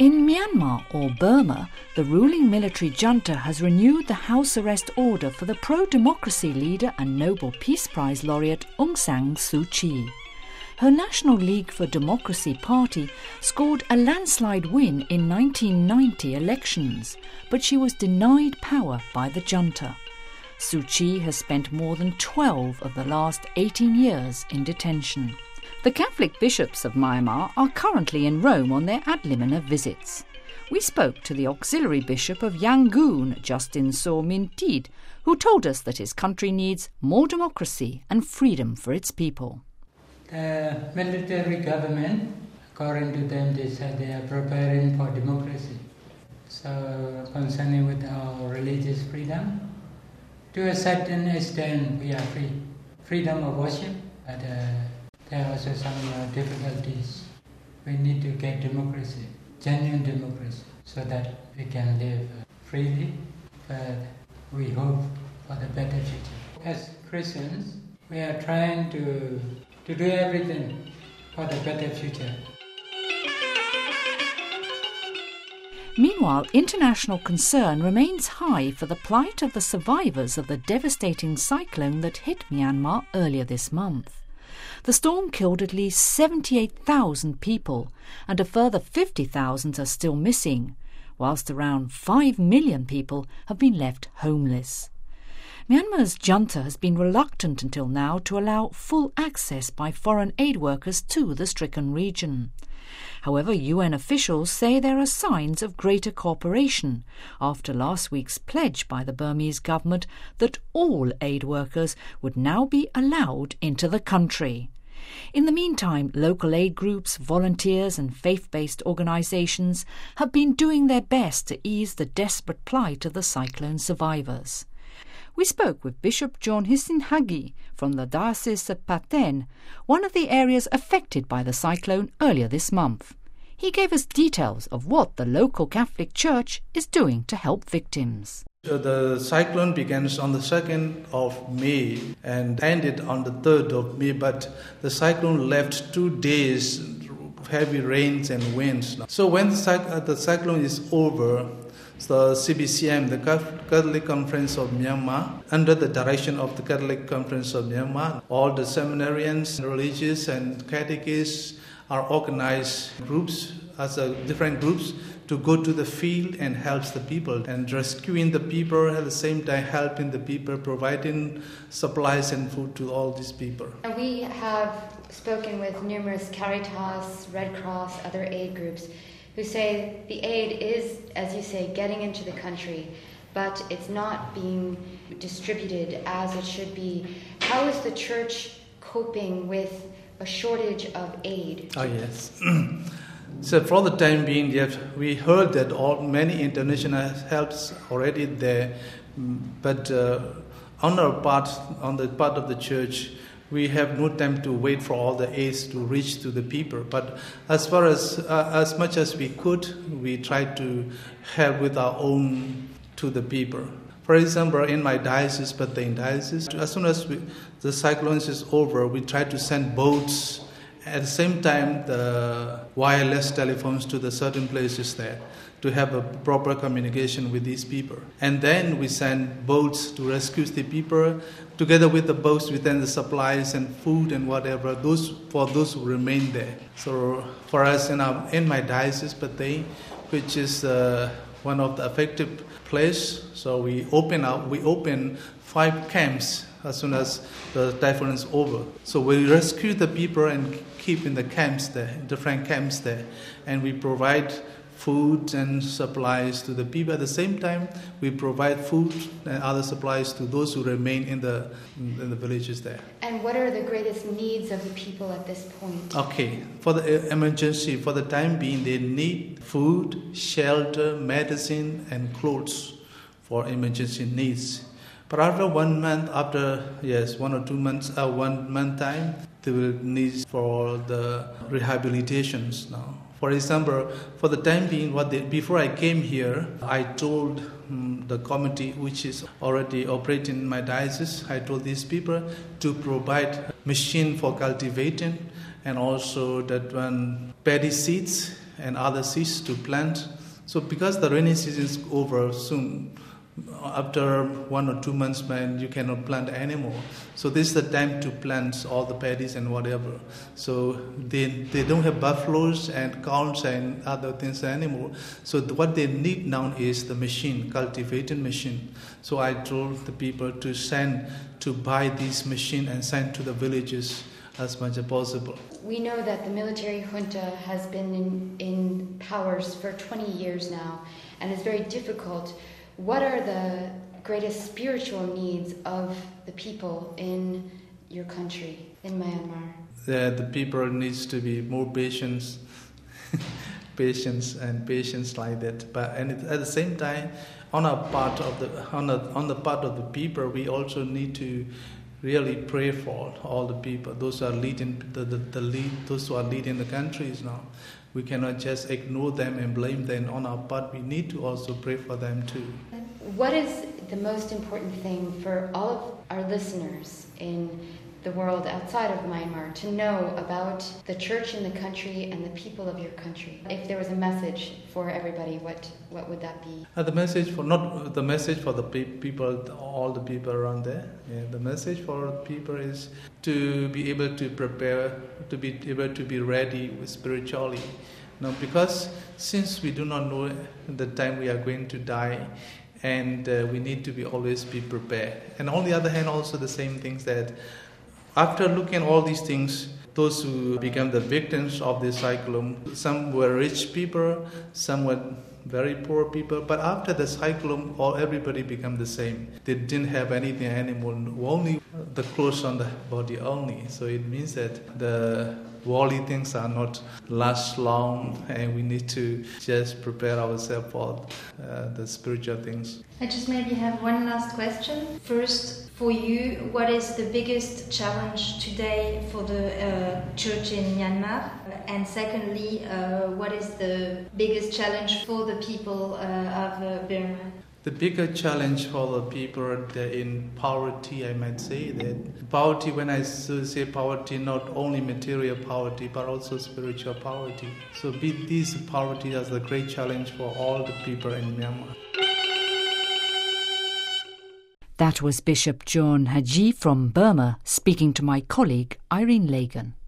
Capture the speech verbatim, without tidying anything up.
In Myanmar, or Burma, the ruling military junta has renewed the house arrest order for the pro-democracy leader and Nobel Peace Prize laureate Aung San Suu Kyi. Her National League for Democracy party scored a landslide win in nineteen ninety elections, but she was denied power by the junta. Suu Kyi has spent more than twelve of the last eighteen years in detention. The Catholic bishops of Myanmar are currently in Rome on their ad limina visits. We spoke to the auxiliary bishop of Yangon, Justin So Min Tid, who told us that his country needs more democracy and freedom for its people. The military government, according to them, they said they are preparing for democracy. So concerning with our religious freedom, to a certain extent we are free. Freedom of worship, but uh, there are also some uh, difficulties. We need to get democracy, genuine democracy, so that we can live freely, but we hope for the better future. As Christians, we are trying to, to do everything for the better future. Meanwhile, international concern remains high for the plight of the survivors of the devastating cyclone that hit Myanmar earlier this month. The storm killed at least seventy-eight thousand people, and a further fifty thousand are still missing, whilst around five million people have been left homeless. Myanmar's junta has been reluctant until now to allow full access by foreign aid workers to the stricken region. However, U N officials say there are signs of greater cooperation after last week's pledge by the Burmese government that all aid workers would now be allowed into the country. In the meantime, local aid groups, volunteers and faith-based organisations have been doing their best to ease the desperate plight of the cyclone survivors. We spoke with Bishop John Hisin Hagi from the Diocese of Paten, one of the areas affected by the cyclone earlier this month. He gave us details of what the local Catholic Church is doing to help victims. So the cyclone begins on the second of May and ended on the third of May, but the cyclone left two days of heavy rains and winds. So when the, cyc- the cyclone is over, the C B C M, the Catholic Conference of Myanmar, under the direction of the Catholic Conference of Myanmar, all the seminarians, religious and catechists are organized groups as a, different groups to go to the field and help the people and rescuing the people, at the same time helping the people, providing supplies and food to all these people. And we have spoken with numerous Caritas, Red Cross, other aid groups who say the aid is, as you say, getting into the country, but it's not being distributed as it should be. How is the church coping with a shortage of aid? Oh, yes. So for the time being, yes, we heard that all many international helps already there, but uh, on our part, on the part of the church, we have no time to wait for all the aids to reach to the people. But as far as uh, as much as we could, we tried to help with our own to the people. For example, in my diocese, Paten diocese, as soon as we, the cyclone is over, we try to send boats. At the same time, the wireless telephones to the certain places there to have a proper communication with these people. And then we send boats to rescue the people. Together with the boats, we send the supplies and food and whatever, those for those who remain there. So for us in, our, in my diocese, Paten, which is uh, one of the affected place, so we open up, we open five camps as soon as the typhoon is over. So we rescue the people and keep in the camps there, different camps there, and we provide food and supplies to the people. At the same time, we provide food and other supplies to those who remain in the in the villages there. And what are the greatest needs of the people at this point? Okay, for the emergency, for the time being, they need food, shelter, medicine, and clothes for emergency needs. But after one month, after yes, one or two months, uh, one month time, they will need for the rehabilitations now. For example, for the time being, what they, before I came here, I told um, the committee, which is already operating in my diocese, I told these people to provide machine for cultivating, and also that one paddy seeds and other seeds to plant. So because the rainy season is over soon, after one or two months, man, you cannot plant anymore. So this is the time to plant all the paddies and whatever. So they they don't have buffaloes and cows and other things anymore. So the, what they need now is the machine, cultivating machine. So I told the people to send to buy this machine and send to the villages as much as possible. We know that the military junta has been in, in powers for twenty years now, and it's very difficult. What are the greatest spiritual needs of the people in your country, in Myanmar? The, the people needs to be more patience, patience and patience like that. But and at the same time, on our part of the on the on the part of the people, we also need to really pray for all the people, those who are leading the, the, the lead, those who are leading the countries now. We cannot just ignore them and blame them. On our part, we need to also pray for them too. What is the most important thing for all of our listeners in the world outside of Myanmar to know about the church in the country and the people of your country? If there was a message for everybody, what what would that be? Uh, the message for not the message for the pe- people, all the people around there. Yeah, the message for people is to be able to prepare, to be able to be ready spiritually. Now, because since we do not know the time we are going to die, and uh, we need to be always be prepared. And on the other hand, also the same things that after looking at all these things, those who became the victims of this cyclone, some were rich people, some were very poor people, but after the cyclone, all everybody became the same. They didn't have anything anymore, only the clothes on the body only. So it means that the worldly things are not last long, and we need to just prepare ourselves for uh, the spiritual things. I just maybe have one last question. First, for you, what is the biggest challenge today for the uh, church in Myanmar? And secondly, uh, what is the biggest challenge for the people uh, of uh, Burma? The bigger challenge for the people in poverty, I might say that poverty, when I say poverty, not only material poverty, but also spiritual poverty. So this poverty is the great challenge for all the people in Myanmar. That was Bishop John Haji from Burma speaking to my colleague Irene Lagan.